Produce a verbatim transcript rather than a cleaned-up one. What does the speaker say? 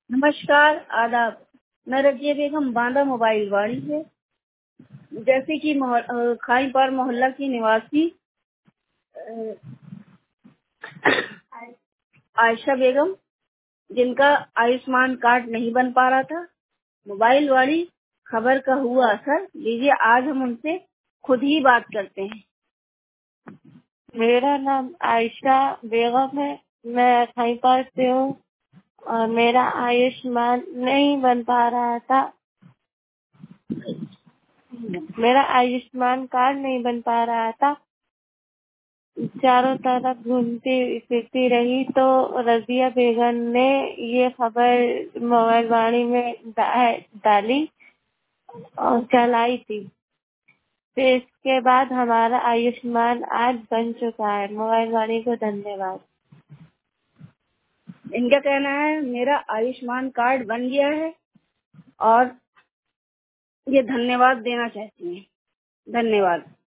नमस्कार, आदाब। मैं रज़िया बेगम बांदा मोबाइल वाड़ी से। जैसे कि मोह अ, खाईपार मोहल्ला की निवासी अ, आयशा बेगम, जिनका आयुष्मान कार्ड नहीं बन पा रहा था। मोबाइल वाली खबर का हुआ असर। लीजिए आज हम उनसे खुद ही बात करते हैं। मेरा नाम आयशा बेगम है। मैं खाईपार से हूँ और मेरा आयुष्मान नहीं बन पा रहा था। मेरा आयुष्मान कार्ड नहीं बन पा रहा था। चारों तरफ घूमती फिरती रही तो रज़िया बेगम ने ये खबर मोबाइल वाणी में डा, डाली और चलाई थी। फिर इसके बाद हमारा आयुष्मान आज बन चुका है। मोबाइल वाणी को धन्यवाद। इनका कहना है मेरा आयुष्मान कार्ड बन गया है और ये धन्यवाद देना चाहती हैं। धन्यवाद।